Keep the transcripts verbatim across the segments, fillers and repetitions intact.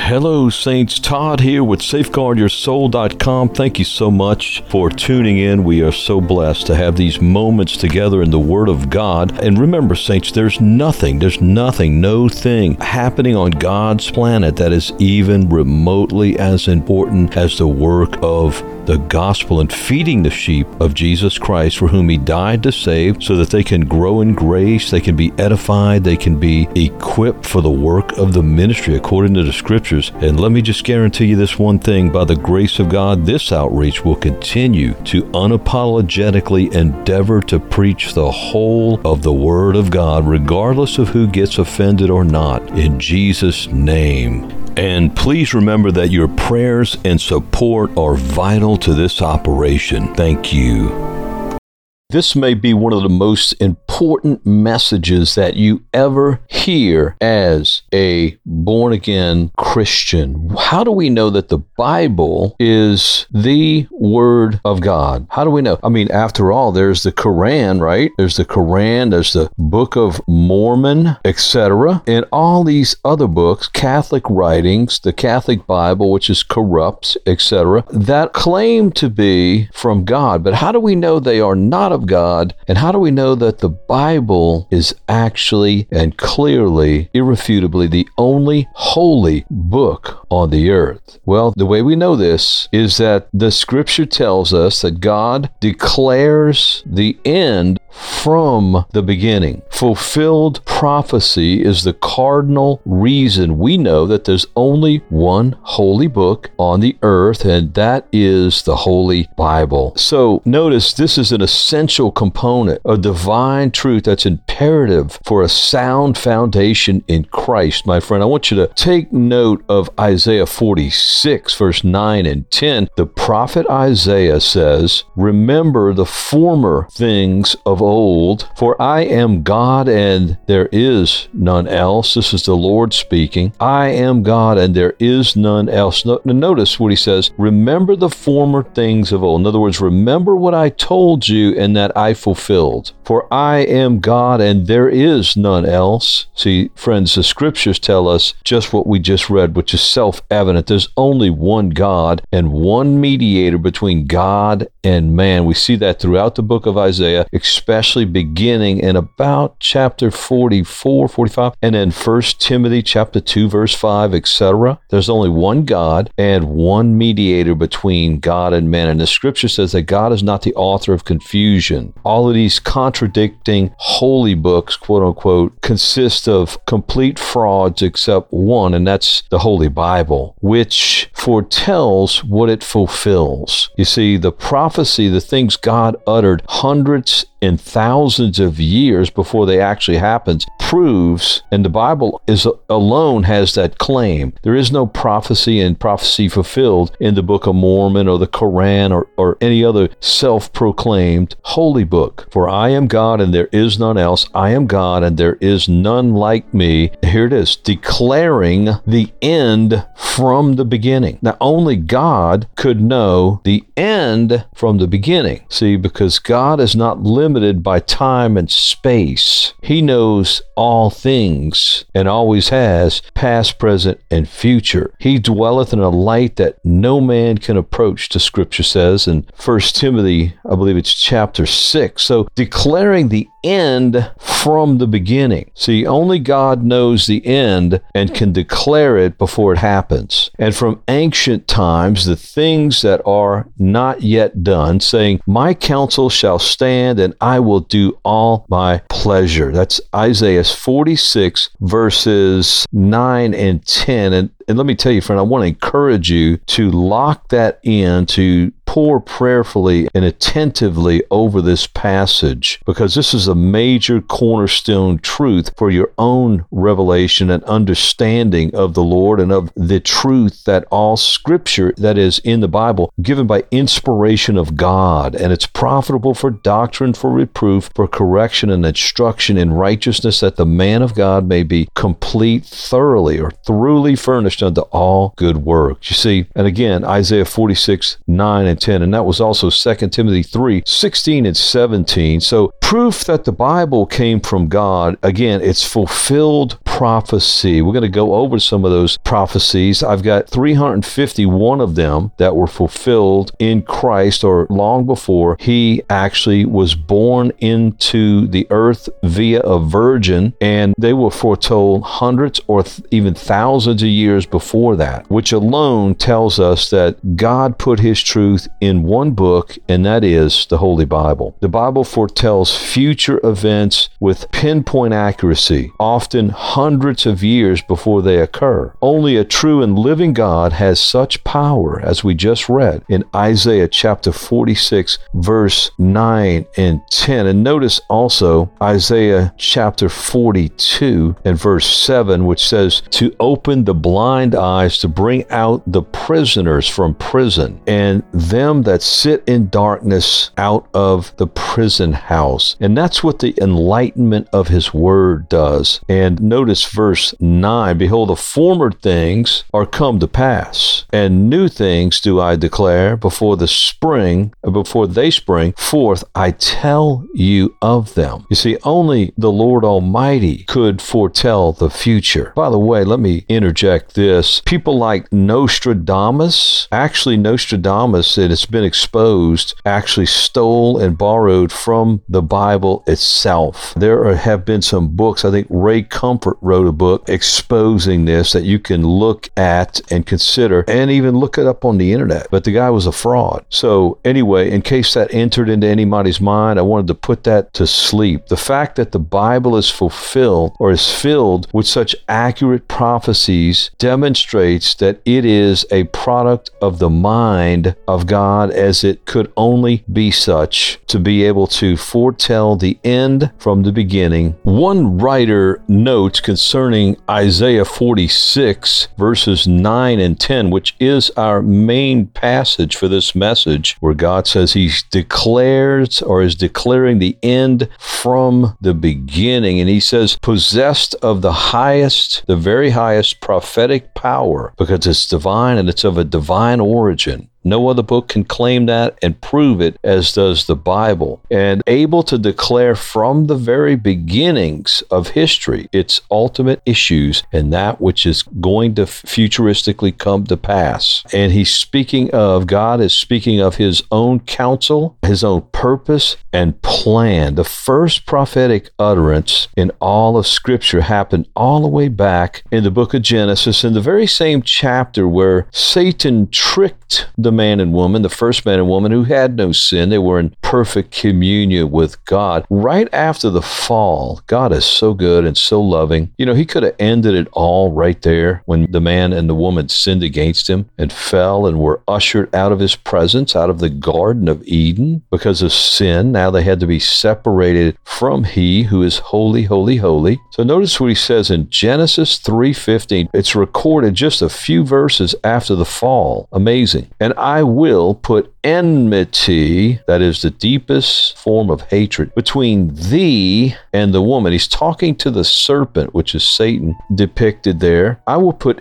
Hello, Saints. Todd here with Safeguard Your Soul dot com. Thank you so much for tuning in. We are so blessed to have these moments together in the Word of God. And remember, Saints, there's nothing, there's nothing, no thing happening on God's planet that is even remotely as important as the work of the gospel and feeding the sheep of Jesus Christ, for whom He died to save, so that they can grow in grace, they can be edified, they can be equipped for the work of the ministry according to the Scriptures. And let me just guarantee you this one thing: by the grace of God, this outreach will continue to unapologetically endeavor to preach the whole of the Word of God, regardless of who gets offended or not, in Jesus' name. And please remember that your prayers and support are vital to this operation. Thank you. This may be one of the most important messages that you ever hear as a born-again Christian. How do we know that the Bible is the Word of God? How do we know? I mean, after all, there's the Quran, right? There's the Quran, there's the Book of Mormon, et cetera, and all these other books, Catholic writings, the Catholic Bible, which is corrupt, et cetera, that claim to be from God. But how do we know they are not of God? And how do we know that the Bible is actually and clearly, irrefutably, the only holy book on the earth? Well, the way we know this is that the Scripture tells us that God declares the end from the beginning. Fulfilled prophecy is the cardinal reason we know that there's only one holy book on the earth, and that is the Holy Bible. So notice this is an essential component of divine truth that's imperative for a sound foundation in Christ. My friend, I want you to take note of Isaiah forty-six, verse nine and ten. The prophet Isaiah says, "Remember the former things of old, for I am God and there is none else." This is the Lord speaking. I am God and there is none else. No, notice what he says: remember the former things of old. In other words, remember what I told you and that I fulfilled. For I am God and there is none else. See, friends, the Scriptures tell us just what we just read, which is self-evident. There's only one God and one mediator between God and man. We see that throughout the book of Isaiah, especially beginning in about chapter forty-four, forty-five, and then First Timothy chapter two, verse five, et cetera. There's only one God and one mediator between God and man. And the Scripture says that God is not the author of confusion. All of these contradicting holy books, quote unquote, consist of complete frauds except one, and that's the Holy Bible, which foretells what it fulfills. You see, the prophecy, the things God uttered hundreds and thousands of years before they actually happened, proves, and the Bible is alone has that claim. There is no prophecy and prophecy fulfilled in the Book of Mormon or the Quran or, or any other self-proclaimed holy book. For I am God and there is none else. I am God and there is none like me. Here it is, declaring the end from the beginning. Now, only God could know the end from the beginning. See, because God is not limited by time and space. He knows all things and always has, past, present, and future. He dwelleth in a light that no man can approach, the Scripture says in First Timothy, I believe it's chapter six. So declaring the end from the beginning. See, only God knows the end and can declare it before it happens. And from ancient times, the things that are not yet done, saying, my counsel shall stand and I will do all my pleasure. That's Isaiah forty-six, verses nine and ten. And, and let me tell you, friend, I want to encourage you to lock that in, to pore prayerfully and attentively over this passage, because this is a major cornerstone truth for your own revelation and understanding of the Lord and of the truth that all Scripture that is in the Bible, given by inspiration of God, and it's profitable for doctrine, for reproof, for correction and instruction in righteousness, that the man of God may be complete, thoroughly or thoroughly furnished unto all good works. You see, and again, Isaiah forty-six, nine and ten, and that was also Second Timothy three, sixteen and seventeen. So proof that the Bible came from God, again, it's fulfilled prophecy. We're going to go over some of those prophecies. I've got three hundred fifty-one of them that were fulfilled in Christ, or long before he actually was born into the earth via a virgin, and they were foretold hundreds or th- even thousands of years before that, which alone tells us that God put his truth in one book, and that is the Holy Bible. The Bible foretells future events with pinpoint accuracy, often hundreds of years before they occur. Only a true and living God has such power, as we just read in Isaiah chapter forty-six, verse nine and ten. And notice also Isaiah chapter forty-two and verse seven, which says, to open the blind eyes, to bring out the prisoners from prison, and them that sit in darkness out of the prison house. And that's what the enlightenment of his word does. And notice verse nine, behold, the former things are come to pass, and new things do I declare before the spring, before they spring forth, I tell you of them. You see, only the Lord Almighty could foretell the future. By the way, let me interject this. People like Nostradamus, actually Nostradamus, it has been exposed, actually stole and borrowed from the Bible itself. There are, have been some books, I think Ray Comfort wrote a book exposing this that you can look at and consider, and even look it up on the internet. But the guy was a fraud. So anyway, in case that entered into anybody's mind, I wanted to put that to sleep. The fact that the Bible is fulfilled, or is filled with such accurate prophecies, demonstrates that it is a product of the mind of God, as it could only be such, to be able to foretell the end from the beginning. One writer notes concerning Isaiah forty-six, verses nine and ten, which is our main passage for this message, where God says he declares, or is declaring, the end from the beginning. And he says, possessed of the highest, the very highest prophetic power, because it's divine and it's of a divine origin. No other book can claim that and prove it as does the Bible. And able to declare from the very beginnings of history its ultimate issues and that which is going to futuristically come to pass. And he's speaking of, God is speaking of his own counsel, his own purpose and plan. The first prophetic utterance in all of Scripture happened all the way back in the book of Genesis, in the very same chapter where Satan tricked the man and woman, the first man and woman who had no sin. They were in perfect communion with God. Right after the fall, God is so good and so loving. You know, he could have ended it all right there when the man and the woman sinned against him and fell and were ushered out of his presence, out of the Garden of Eden because of sin. Now they had to be separated from he who is holy, holy, holy. So notice what he says in Genesis three fifteen. It's recorded just a few verses after the fall. Amazing. And I will put enmity, that is the deepest form of hatred, between thee and the woman. He's talking to the serpent, which is Satan, depicted there. I will put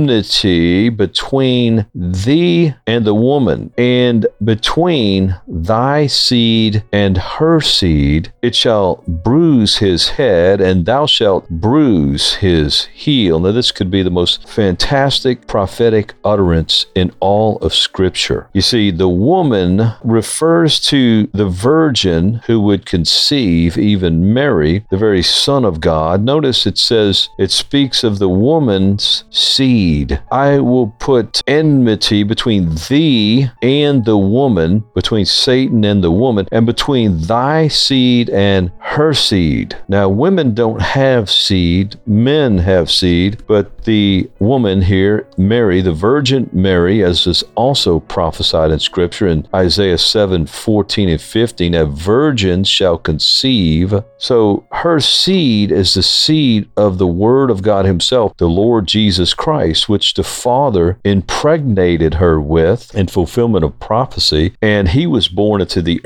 enmity between thee and the woman, and between thy seed and her seed. It shall bruise his head, and thou shalt bruise his heel. Now, this could be the most fantastic prophetic utterance in all of Scripture. You see, the woman refers to the virgin who would conceive, even Mary, the very Son of God. Notice it says, it speaks of the woman's seed. I will put enmity between thee and the woman, between Satan and the woman, and between thy seed and her seed. Now, women don't have seed, men have seed, but the woman here, Mary, the Virgin Mary, as is also prophesied in Scripture in Isaiah seven fourteen and fifteen, a virgin shall conceive. So her seed is the seed of the Word of God himself, the Lord Jesus Christ, which the Father impregnated her with in fulfillment of prophecy, and he was born into the earth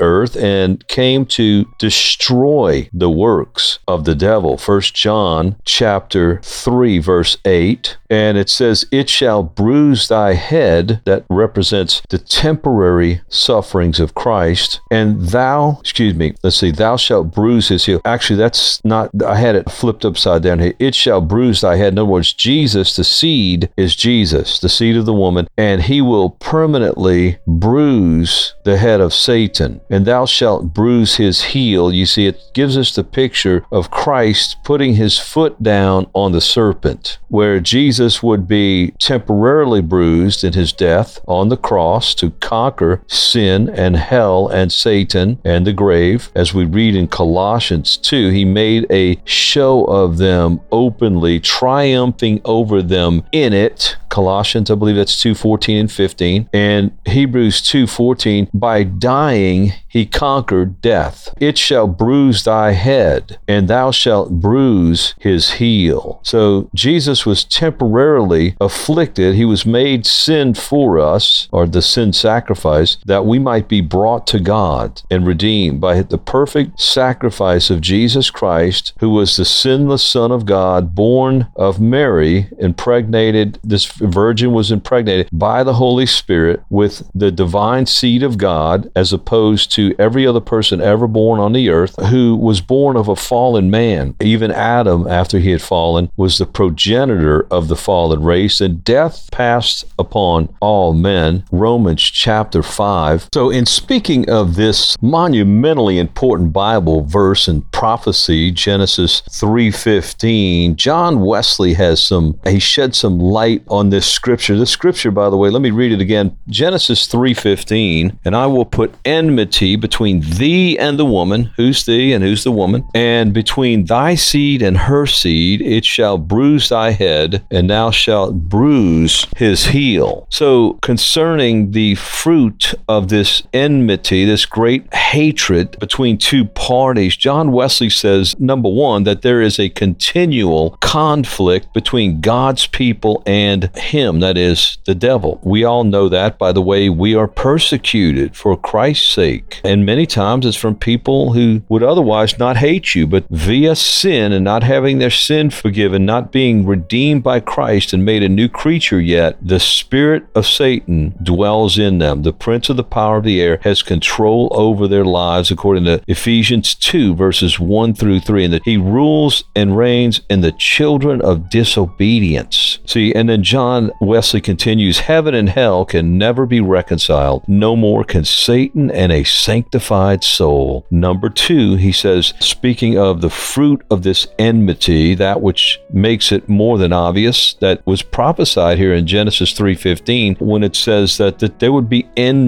earth and came to destroy the works of the devil. First John chapter three, verse eight. And it says, it shall bruise thy head. That represents the temporary sufferings of Christ. And thou, excuse me, let's see, thou shalt bruise his heel. Actually, that's not, I had it flipped upside down here. It shall bruise thy head. In other words, Jesus, the seed is Jesus, the seed of the woman, and he will permanently bruise the head of Satan. And thou shalt bruise his heel. You see, it gives us the picture of Christ putting his foot down on the serpent, where Jesus would be temporarily bruised in his death on the cross to conquer sin and hell and Satan and the grave. As we read in Colossians two, he made a show of them openly, triumphing over them in it. Colossians, I believe that's two fourteen and fifteen. And Hebrews two fourteen, by dying he conquered death. It shall bruise thy head, and thou shalt bruise his heel. So Jesus was temporarily afflicted. He was made sin for us, or the sin sacrifice, that we might be brought to God and redeemed by the perfect sacrifice of Jesus Christ, who was the sinless Son of God, born of Mary, impregnated, this virgin was impregnated by the Holy Spirit with the divine seed of God, as opposed to every other person ever born on the earth who was born of a fallen man. Even Adam, after he had fallen, was the progenitor of the fallen race, and death passed upon all men. Romans chapter five. So in speaking of this monumentally important Bible verse and prophecy, Genesis three fifteen, John Wesley has some, he shed some light on this scripture. This scripture, by the way, let me read it again. Genesis three fifteen, and I will put enmity between thee and the woman. Who's thee and who's the woman? And between thy seed and her seed, it shall bruise thy head, and thou shalt bruise his heel. So concerning the fruit of this enmity, this great hatred between two parties, John Wesley says, number one, that there is a continual conflict between God's people and him, that is, the devil. We all know that by the way we are persecuted for Christ's sake. And many times it's from people who would otherwise not hate you, but via sin and not having their sin forgiven, not being redeemed by Christ and made a new creature yet, the spirit of Satan dwells in them. The prince of the power of the air has control over their lives, according to Ephesians two, verses one through three, and that he rules and reigns in the children of disobedience. See, and then John Wesley continues, heaven and hell can never be reconciled. No more can Satan and a sanctified soul. Number two, he says, speaking of the fruit of this enmity, that which makes it more than obvious, that was prophesied here in Genesis three fifteen, when it says that, that there would be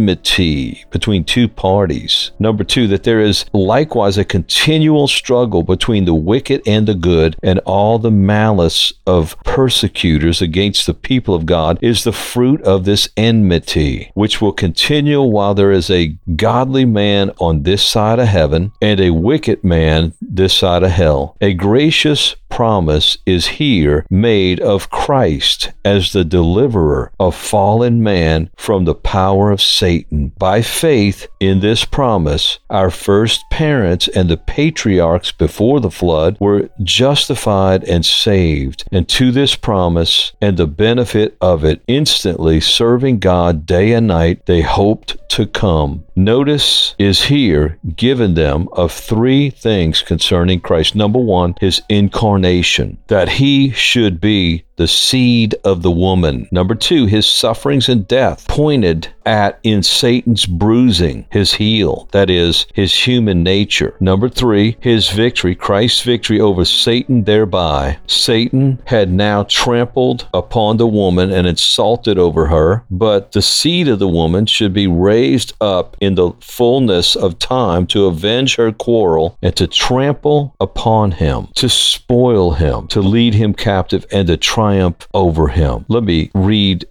enmity between two parties. Number two, that there is likewise a continual struggle between the wicked and the good, and all the malice of persecutors against the people of God is the fruit of this enmity, which will continue while there is a godly man on this side of heaven and a wicked man this side of hell. A gracious promise is here made of Christ as the deliverer of fallen man from the power of Satan. By faith in this promise, our first parents and the patriarchs before the flood were justified and saved, and to this promise and the benefit of it, instantly serving God day and night, they hoped to come. Notice is here given them of three things concerning Christ. Number one, his incarnation, that he should be the seed of the woman. Number two, his sufferings and death pointed at in Satan's bruising, his heel, that is, his human nature. Number three, his victory, Christ's victory over Satan thereby. Satan had now trampled upon the woman and insulted over her, but the seed of the woman should be raised up in the fullness of time to avenge her quarrel and to trample upon him, to spoil him, to lead him captive, and to triumph over him. Let me read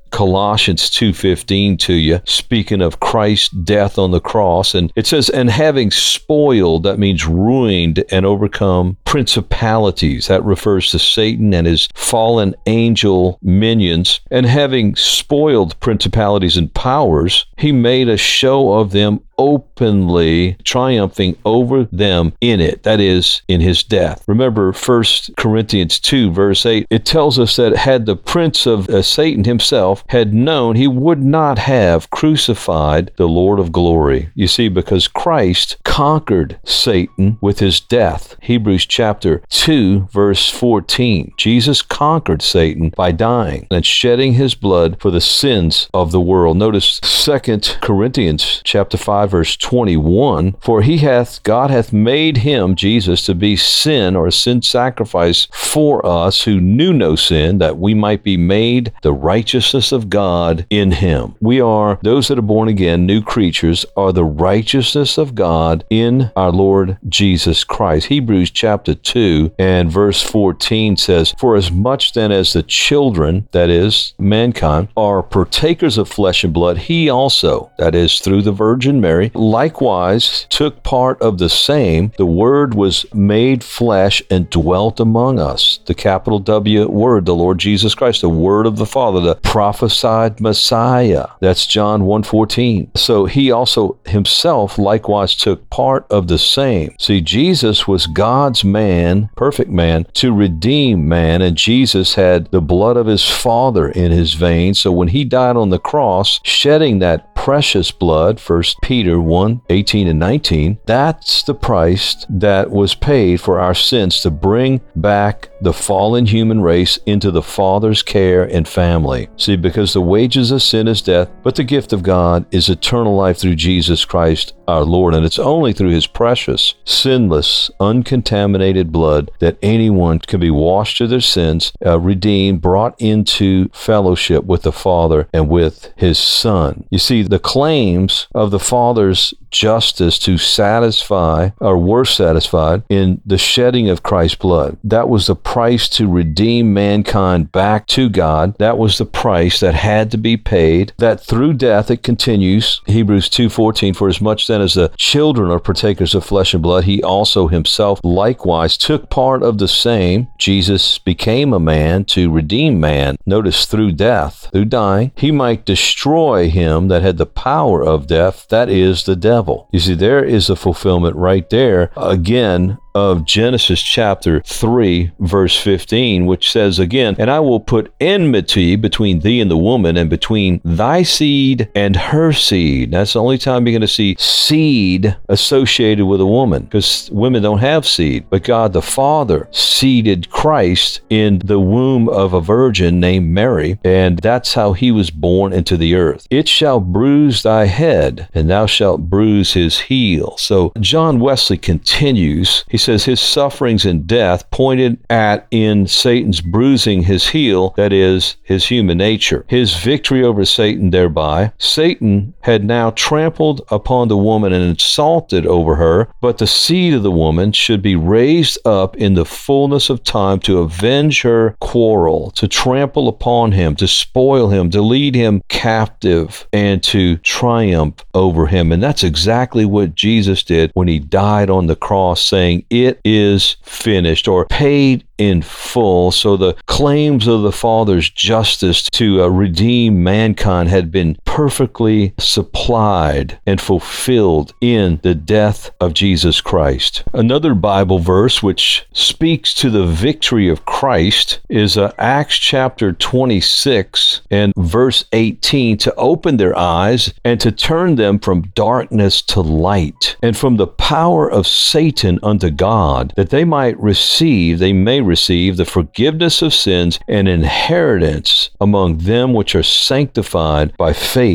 Colossians two fifteen to you, speaking of Christ's death on the cross. And it says, and having spoiled, that means ruined and overcome principalities. That refers to Satan and his fallen angel minions. And having spoiled principalities and powers, he made a show of them openly, triumphing over them in it, that is, in his death. Remember First Corinthians two, verse eight, it tells us that had the prince of uh, Satan himself had known, he would not have crucified the Lord of glory. You see, because Christ conquered Satan with his death. Hebrews chapter two, verse fourteen. Jesus conquered Satan by dying and shedding his blood for the sins of the world. Notice Second Corinthians chapter five, verse twenty-one, for he hath, God hath made him, Jesus, to be sin or a sin sacrifice for us who knew no sin, that we might be made the righteousness of God in him. We are, those that are born again, new creatures, are the righteousness of God in our Lord Jesus Christ. Hebrews chapter two and verse fourteen says, for as much then as the children, that is, mankind, are partakers of flesh and blood, he also, that is, through the Virgin Mary, likewise took part of the same. The Word was made flesh and dwelt among us. The capital W Word, the Lord Jesus Christ, the Word of the Father, the prophesied Messiah. That's John one fourteen. So he also himself likewise took part of the same. See, Jesus was God's man, perfect man, to redeem man, and Jesus had the blood of his Father in his veins. So when he died on the cross, shedding that precious blood, First Peter one, eighteen and nineteen, that's the price that was paid for our sins to bring back the fallen human race into the Father's care and family. See, because the wages of sin is death, but the gift of God is eternal life through Jesus Christ our Lord. And it's only through his precious, sinless, uncontaminated blood that anyone can be washed of their sins, uh, redeemed, brought into fellowship with the Father and with his Son. You see, the claims of the Father's justice to satisfy, or were satisfied, in the shedding of Christ's blood. That was the price to redeem mankind back to God. That was the price that had to be paid, that through death it continues. Hebrews two fourteen, for as much then as the children are partakers of flesh and blood, he also himself likewise took part of the same. Jesus became a man to redeem man. Notice, through death, through dying, he might destroy him that had the power of death, that is, the devil. You see, there is a fulfillment right there, again, of Genesis chapter three, verse fifteen, which says again, and I will put enmity between thee and the woman, and between thy seed and her seed. That's the only time you're going to see seed associated with a woman, because women don't have seed. But God the Father seeded Christ in the womb of a virgin named Mary, and that's how he was born into the earth. It shall bruise thy head, and thou shalt bruise his heel. So John Wesley continues. He says his sufferings and death pointed at in Satan's bruising his heel, that is, his human nature. His victory over Satan thereby. Satan had now trampled upon the woman and insulted over her, but the seed of the woman should be raised up in the fullness of time to avenge her quarrel, to trample upon him, to spoil him, to lead him captive, and to triumph over him. And that's exactly what Jesus did when he died on the cross, saying, it is finished, or paid in full. So the claims of the Father's justice to uh, redeem mankind had been perfectly supplied and fulfilled in the death of Jesus Christ. Another Bible verse which speaks to the victory of Christ is uh, Acts chapter twenty-six and verse eighteen, to open their eyes and to turn them from darkness to light, and from the power of Satan unto God, that they might receive, they may receive the forgiveness of sins and inheritance among them which are sanctified by faith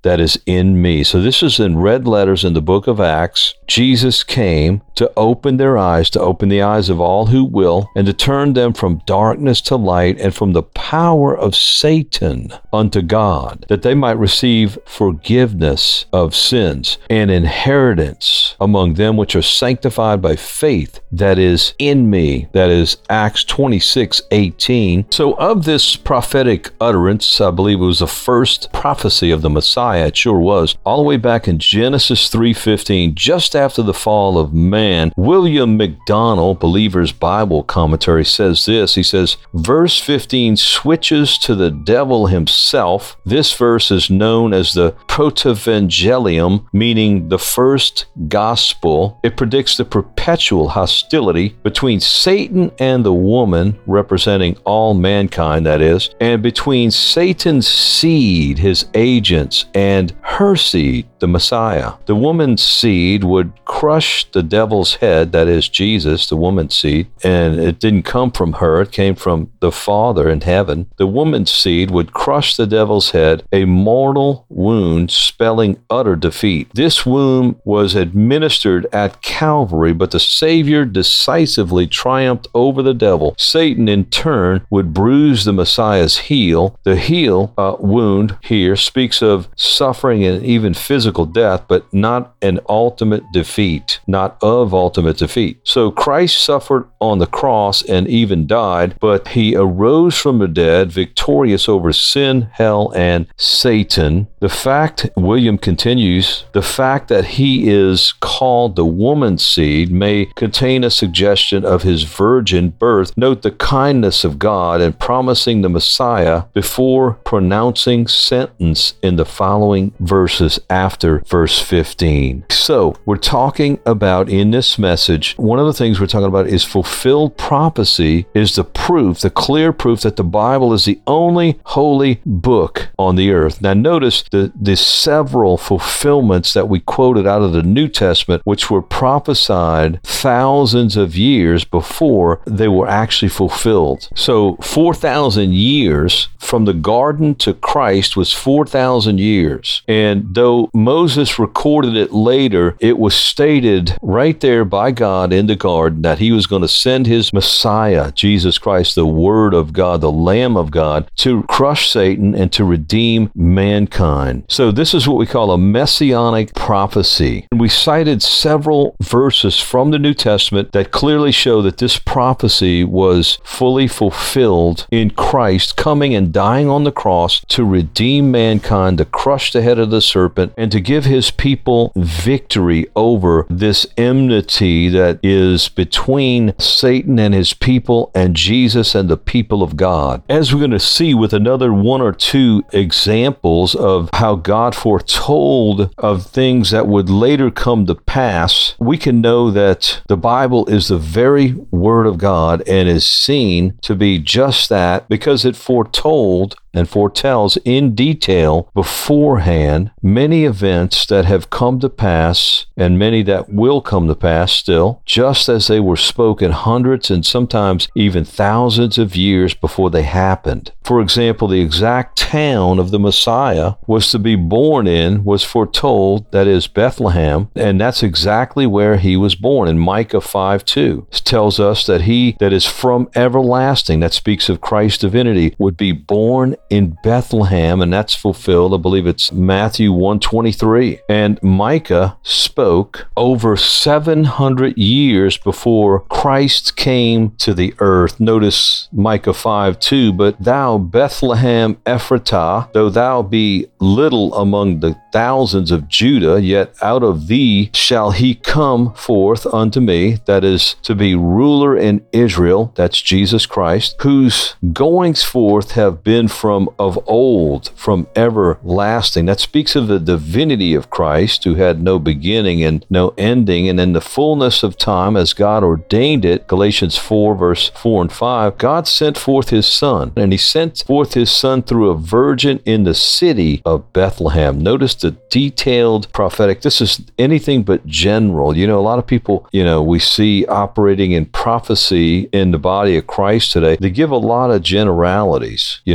that is in me. So this is in red letters in the book of Acts. Jesus came to open their eyes, to open the eyes of all who will, and to turn them from darkness to light and from the power of Satan unto God, that they might receive forgiveness of sins and inheritance among them which are sanctified by faith that is in me. That is Acts twenty-six eighteen. So of this prophetic utterance, I believe it was the first prophecy of the Messiah. It sure was. All the way back in Genesis three fifteen, just after the fall of man, William MacDonald, Believer's Bible Commentary, says this. He says, verse fifteen switches to the devil himself. This verse is known as the Protevangelium, meaning the first gospel. It predicts the perpetual hostility between Satan and the woman, representing all mankind, that is, and between Satan's seed, his agents, and her seed, the Messiah. The woman's seed would crush the devil's head, that is Jesus, the woman's seed, and it didn't come from her, it came from the Father in heaven. The woman's seed would crush the devil's head, a mortal wound spelling utter defeat. This wound was administered at Calvary, but the Savior decisively triumphed over the devil. Satan, in turn, would bruise the Messiah's heel. The heel uh, wound here speaks of suffering and even physical death, but not an ultimate defeat, not of ultimate defeat. So Christ suffered on the cross and even died, but he arose from the dead, victorious over sin, hell, and Satan. The fact, William continues, the fact that he is called the woman's seed may contain a suggestion of his virgin birth. Note the kindness of God in promising the Messiah before pronouncing sentence in the following verses after verse fifteen. So we're talking about in this message, one of the things we're talking about is fulfilled prophecy is the proof, the clear proof that the Bible is the only holy book on the earth. Now notice the, the several fulfillments that we quoted out of the New Testament, which were prophesied thousands of years before they were actually fulfilled. So four thousand years from the garden to Christ was four thousand years. And though Moses recorded it later, it was stated right there by God in the garden that he was going to send his Messiah, Jesus Christ, the Word of God, the Lamb of God, to crush Satan and to redeem mankind. So this is what we call a messianic prophecy. And we cited several verses from the New Testament that clearly show that this prophecy was fully fulfilled in Christ coming and dying on the cross to redeem mankind, to crush the head of the serpent, and to give his people victory over this enmity that is between Satan and his people and Jesus and the people of God. As we're going to see with another one or two examples of how God foretold of things that would later come to pass, we can know that the Bible is the very Word of God and is seen to be just that because it foretold and foretells in detail beforehand many events that have come to pass and many that will come to pass still, just as they were spoken hundreds and sometimes even thousands of years before they happened. For example, the exact town of the Messiah was to be born in was foretold, that is Bethlehem, and that's exactly where he was born. In Micah five two, it tells us that he that is from everlasting, that speaks of Christ's divinity, would be born in Bethlehem, and that's fulfilled. I believe it's Matthew one twenty-three. And Micah spoke over seven hundred years before Christ came to the earth. Notice Micah five two, but thou Bethlehem Ephratah, though thou be little among the thousands of Judah, yet out of thee shall he come forth unto me, that is to be ruler in Israel, that's Jesus Christ, whose goings forth have been from of old, from everlasting. That speaks of the divinity of Christ, who had no beginning and no ending, and in the fullness of time, as God ordained it, Galatians four, verse four and five, God sent forth his Son, and he sent forth his Son through a virgin in the city of Bethlehem. Notice the detailed prophetic. This is anything but general. You know, a lot of people, you know, we see operating in prophecy in the body of Christ today. They give a lot of generalities, you know. I'm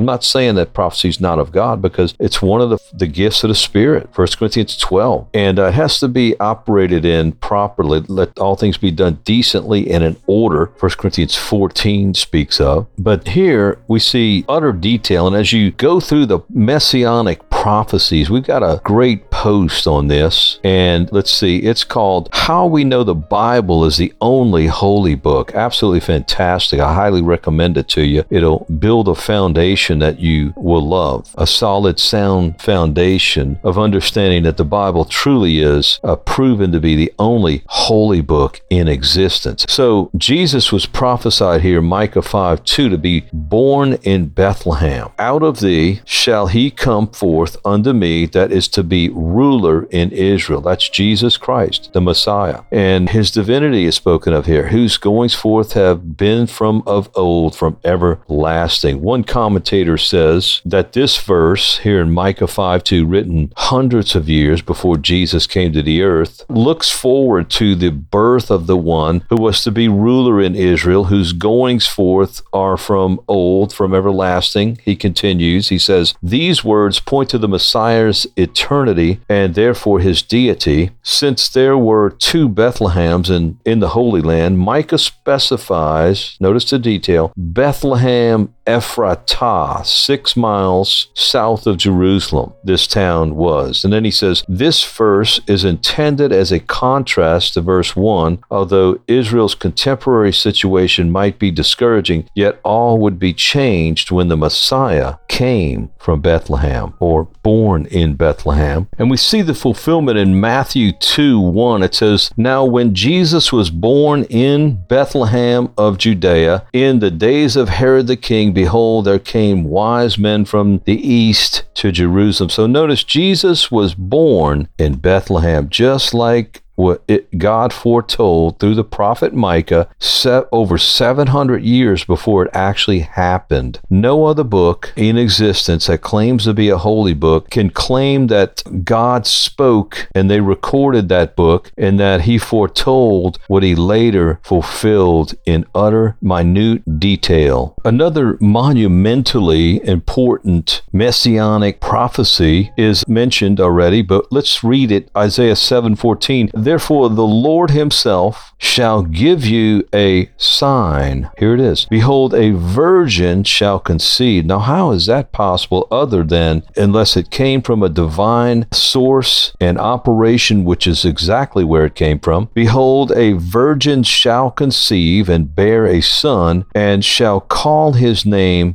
not saying that prophecy is not of God, because it's one of the, the gifts of the Spirit, First Corinthians twelve. And uh, it has to be operated in properly. Let all things be done decently and in order, First Corinthians fourteen speaks of. But here we see utter detail. And as you go through the messianic prophecies, we've got a great post on this. And let's see, it's called How We Know the Bible is the Only Holy Book. Absolutely fantastic. I highly recommend it to you. It'll build a foundation that you will love, a solid, sound foundation of understanding that the Bible truly is uh, proven to be the only holy book in existence. So Jesus was prophesied here, Micah five two, to be born in Bethlehem. Out of thee shall he come forth unto me that is to be ruler in Israel. That's Jesus Christ, the Messiah. And his divinity is spoken of here, whose goings forth have been from of old, from everlasting. One commentator says that this verse here in Micah five two, written hundreds of years before Jesus came to the earth, looks forward to the birth of the one who was to be ruler in Israel, whose goings forth are from old, from everlasting. He continues, he says, these words point to the Messiah's eternity and therefore his deity. Since there were two Bethlehems in, in the Holy Land, Micah specifies, notice the detail, Bethlehem Ephratah, six miles south of Jerusalem, this town was. And then he says, this verse is intended as a contrast to verse one, although Israel's contemporary situation might be discouraging, yet all would be changed when the Messiah came from Bethlehem, or born in Bethlehem. And we see the fulfillment in Matthew two one. It says, now when Jesus was born in Bethlehem of Judea, in the days of Herod the king, behold, there came wise men from the east to Jerusalem. So notice Jesus was born in Bethlehem, just like what it, God foretold through the prophet Micah set over seven hundred years before it actually happened. No other book in existence that claims to be a holy book can claim that God spoke and they recorded that book and that he foretold what he later fulfilled in utter minute detail. Another monumentally important messianic prophecy is mentioned already, but let's read it. Isaiah seven fourteen. Therefore, the Lord himself shall give you a sign. Here it is. Behold, a virgin shall conceive. Now, how is that possible other than unless it came from a divine source and operation, which is exactly where it came from? Behold, a virgin shall conceive and bear a son, and shall call his name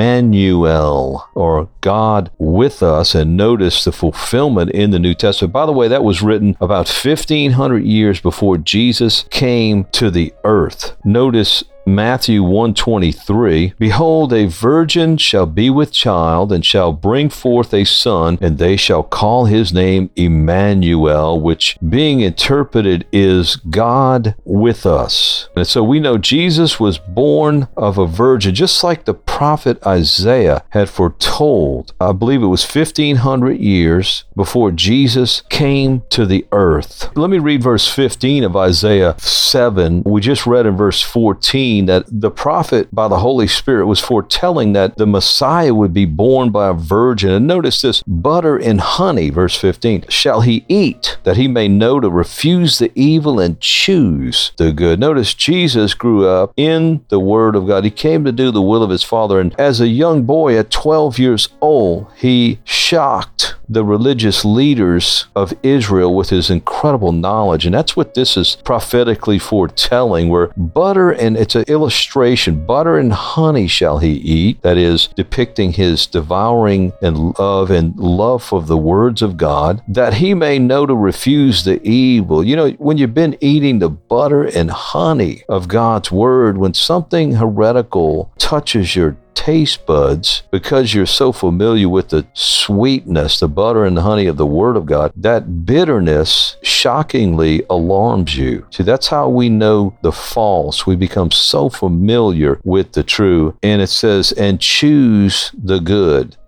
Emmanuel, or God with us. And notice the fulfillment in the New Testament. By the way, that was written about fifteen hundred years before Jesus came to the earth. Notice Matthew one twenty-three, behold, a virgin shall be with child, and shall bring forth a son, and they shall call his name Emmanuel, which being interpreted is God with us. And so we know Jesus was born of a virgin, just like the prophet Isaiah had foretold. I believe it was fifteen hundred years before Jesus came to the earth. Let me read verse fifteen of Isaiah seven. We just read in verse fourteen that the prophet by the Holy Spirit was foretelling that the Messiah would be born by a virgin. And notice this, butter and honey, verse fifteen, shall he eat, that he may know to refuse the evil and choose the good. Notice Jesus grew up in the Word of God. He came to do the will of his Father. And as a young boy at twelve years old, he shocked the religious leaders of Israel with his incredible knowledge. And that's what this is prophetically foretelling, where butter and it's an illustration, butter and honey shall he eat, that is depicting his devouring and love and love of the words of God, that he may know to refuse the evil. You know, when you've been eating the butter and honey of God's word, when something heretical touches your taste buds, because you're so familiar with the sweetness, the butter and the honey of the Word of God, that bitterness shockingly alarms you. See, that's how we know the false. We become so familiar with the true. And it says, and choose the good.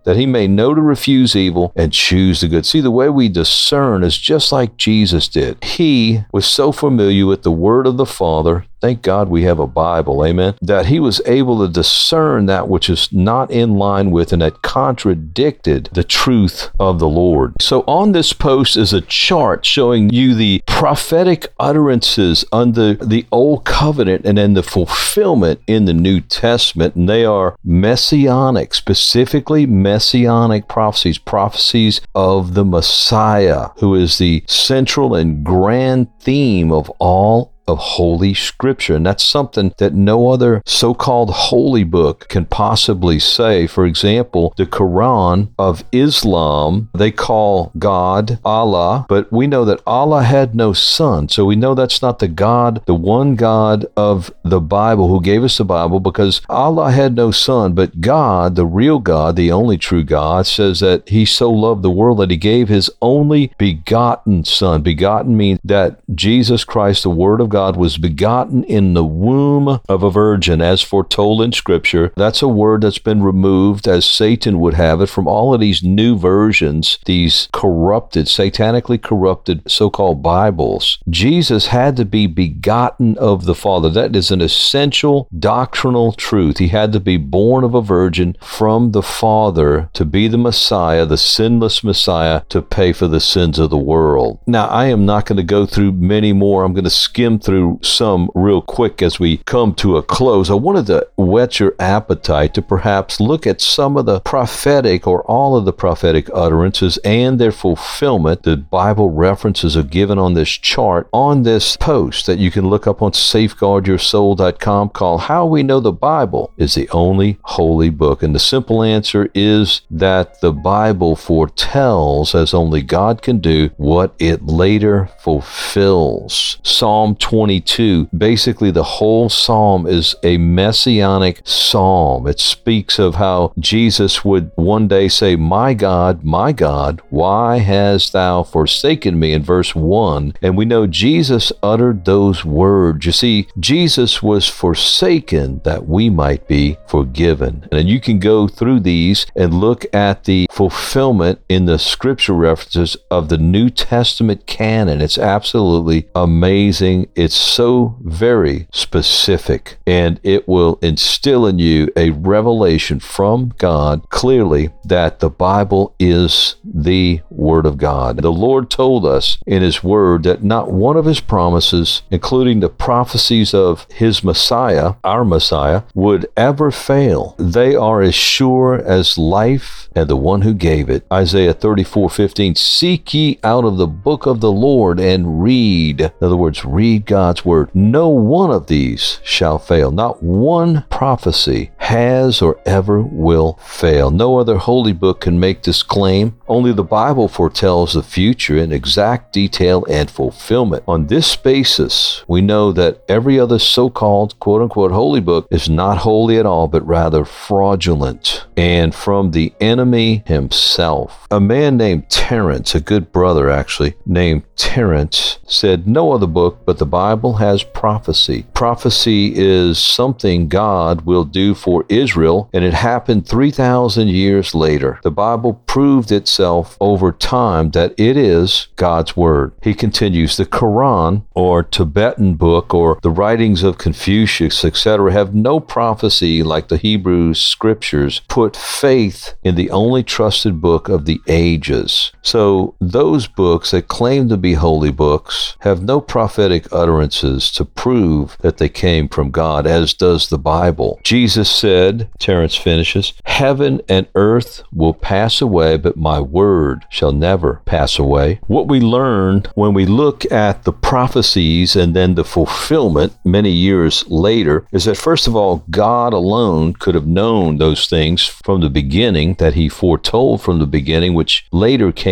that he may know to refuse evil and choose the good. See, the way we discern is just like Jesus did. He was so familiar with the word of the Father. Thank God we have a Bible, amen, that he was able to discern that which is not in line with and that contradicted the truth of the Lord. So on this post is a chart showing you the prophetic utterances under the Old Covenant and then the fulfillment in the New Testament. And they are messianic, specifically messianic prophecies, prophecies of the Messiah, who is the central and grand theme of all of Holy Scripture. And that's something that no other so-called holy book can possibly say. For example, the Quran of Islam, they call God Allah, but we know that Allah had no son. So we know that's not the God, the one God of the Bible who gave us the Bible, because Allah had no son. But God, the real God, the only true God, says that he so loved the world that he gave his only begotten son. Begotten means that Jesus Christ, the Word of God, God was begotten in the womb of a virgin, as foretold in Scripture. That's a word that's been removed, as Satan would have it, from all of these new versions, these corrupted, satanically corrupted so-called Bibles. Jesus had to be begotten of the Father. That is an essential doctrinal truth. He had to be born of a virgin from the Father to be the Messiah, the sinless Messiah, to pay for the sins of the world. Now, I am not going to go through many more. I'm going to skim through some real quick as we come to a close. I wanted to whet your appetite to perhaps look at some of the prophetic or all of the prophetic utterances and their fulfillment. The Bible references are given on this chart on this post that you can look up on safeguard your soul dot com called How We Know the Bible is the Only Holy Book. And the simple answer is that the Bible foretells, as only God can do, what it later fulfills. Psalm twenty-two, basically the whole psalm is a messianic psalm. It speaks of how Jesus would one day say, "My God, my God, why hast thou forsaken me?" in verse one. And we know Jesus uttered those words. You see, Jesus was forsaken that we might be forgiven. And you can go through these and look at the fulfillment in the scripture references of the New Testament canon. It's absolutely amazing. It's so very specific, and it will instill in you a revelation from God clearly that the Bible is the Word of God. The Lord told us in His Word that not one of His promises, including the prophecies of His Messiah, our Messiah, would ever fail. They are as sure as life and the one who gave it. Isaiah thirty-four fifteen, seek ye out of the book of the Lord and read. In other words, read God's Word. No one of these shall fail. Not one prophecy has or ever will fail. No other holy book can make this claim. Only the Bible foretells the future in exact detail and fulfillment. On this basis, we know that every other so-called quote-unquote holy book is not holy at all, but rather fraudulent and from the enemy himself. A man named Terence, a good brother actually, named Terence, said no other book but the Bible has prophecy. Prophecy is something God will do for Israel, and it happened three thousand years later. The Bible proved itself over time that it is God's Word. He continues, the Quran, or Tibetan book, or the writings of Confucius, et cetera, have no prophecy like the Hebrew Scriptures. Put faith in the only trusted book of the ages. So those books that claim to be holy books have no prophetic utterances to prove that they came from God, as does the Bible. Jesus said, Terence finishes, heaven and earth will pass away, but my word shall never pass away. What we learn when we look at the prophecies and then the fulfillment many years later is that, first of all, God alone could have known those things from the beginning that He foretold from the beginning, which later came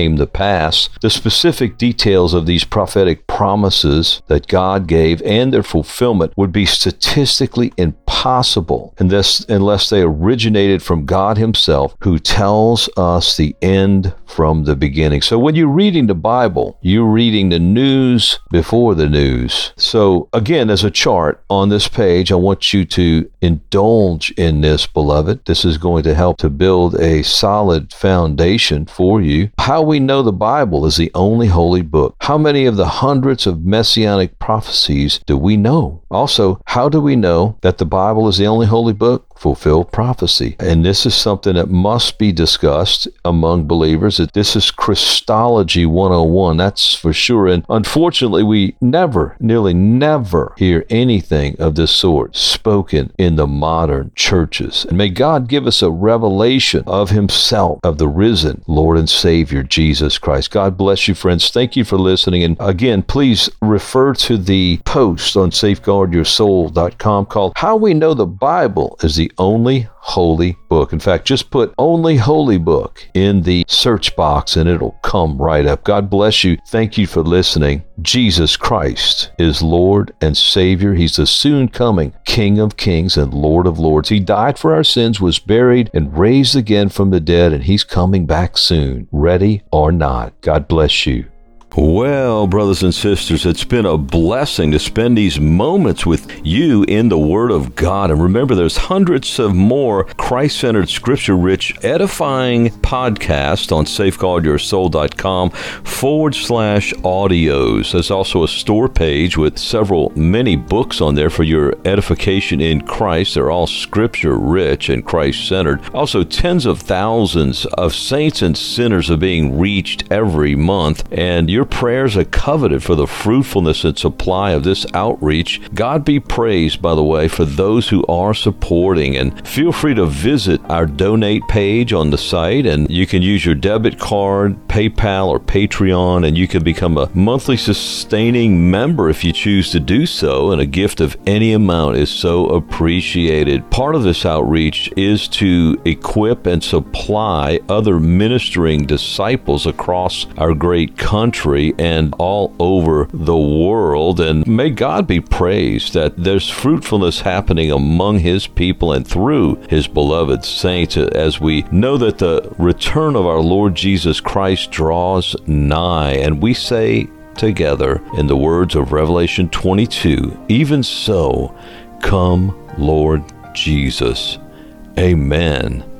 came to pass. The specific details of these prophetic promises that God gave and their fulfillment would be statistically impossible unless, unless they originated from God himself, who tells us the end from the beginning. So when you're reading the Bible, you're reading the news before the news. So again, as a chart on this page, I want you to indulge in this, beloved. This is going to help to build a solid foundation for you. How we know the Bible is the only holy book. How many of the hundreds of messianic prophecies do we know? Also, how do we know that the Bible is the only holy book? Fulfilled prophecy. And this is something that must be discussed among believers. That this is Christology one oh one, that's for sure. And unfortunately, we never, nearly never hear anything of this sort spoken in the modern churches. And may God give us a revelation of himself, of the risen Lord and Savior, Jesus Christ. God bless you, friends. Thank you for listening. And again, please refer to the post on safeguard your soul dot com called How We Know the Bible is the Only Holy Book. In fact, just put Only Holy Book in the search box and it'll come right up. God bless you. Thank you for listening. Jesus Christ is Lord and Savior. He's the soon coming King of Kings and Lord of Lords. He died for our sins, was buried, and raised again from the dead, and he's coming back soon, ready or not. God bless you. Well, brothers and sisters, it's been a blessing to spend these moments with you in the Word of God. And remember, there's hundreds of more Christ-centered, scripture-rich, edifying podcasts on safeguard your soul dot com forward slash audios. There's also a store page with several, many books on there for your edification in Christ. They're all scripture-rich and Christ-centered. Also, tens of thousands of saints and sinners are being reached every month, and your prayers are coveted for the fruitfulness and supply of this outreach. God be praised, by the way, for those who are supporting. And feel free to visit our donate page on the site, and you can use your debit card, PayPal, or Patreon, and you can become a monthly sustaining member if you choose to do so, and a gift of any amount is so appreciated. Part of this outreach is to equip and supply other ministering disciples across our great country and all over the world. And may God be praised that there's fruitfulness happening among his people and through his beloved saints, as we know that the return of our Lord Jesus Christ draws nigh. And we say together in the words of Revelation twenty-two, even so, come, Lord Jesus. Amen.